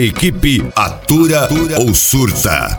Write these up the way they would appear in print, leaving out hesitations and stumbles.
Equipe atura ou surta.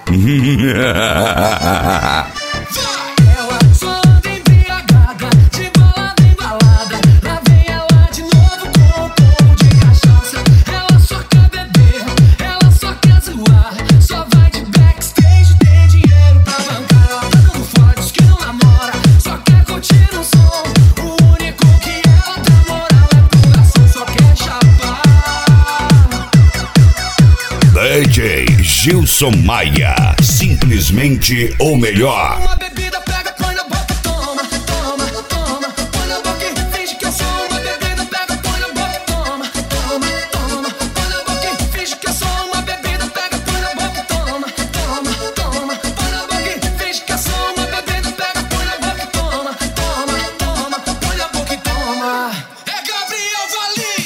DJ Gilson Maia, simplesmente o melhor. Uma bebida pega, põe na boca, toma, toma, toma. Põe na boca e finge que eu sou uma bebida, pega, põe na boca, toma, toma, toma. Põe na boca e finge que eu sou uma bebida, pega, põe na boca, toma, toma, toma. Põe na boca e finge que eu sou uma bebida, pega, põe na boca, toma, toma, toma. Põe na boca e toma. É Gabriel Valim,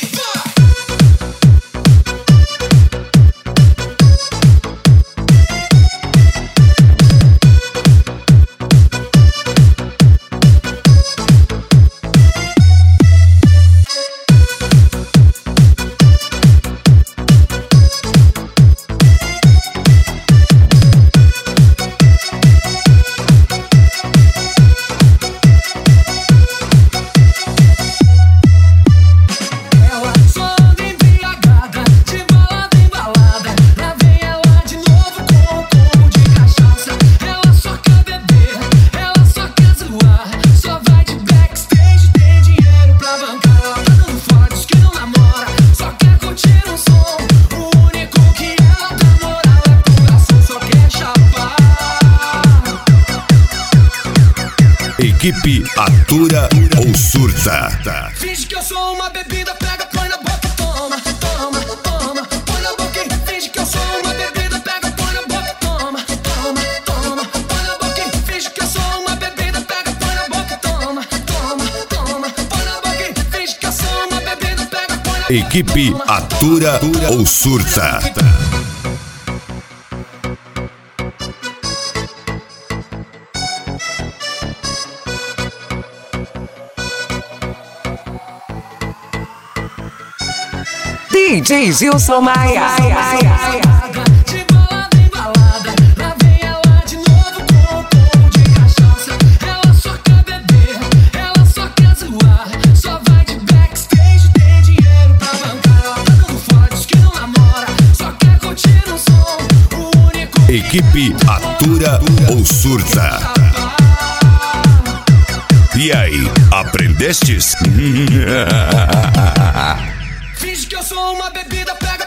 Equipe atura ou surta. finge que eu sou uma bebida, pega, põe na boca, toma, toma, toma. Põe na boca e finge que eu sou uma bebida, pega, põe na boca, toma, toma, toma. Põe na boca e finge que eu sou uma bebida, pega, põe na boca, toma, toma, toma. Põe na boca e finge que eu sou uma bebida, pega, põe na boca. Equipe atura ou surta. DJ Gilson Maia. De balada em balada, lá vem ela de novo com um pouco de cachaça. Ela só quer beber, ela só quer zoar. Só vai de backstage, tem dinheiro pra bancar. Ela tá dando fora, diz que não namora, só quer curtir um som. O único Equipe atura ou surta. E aí, aprendestes? finge que eu sou uma bebida, pega,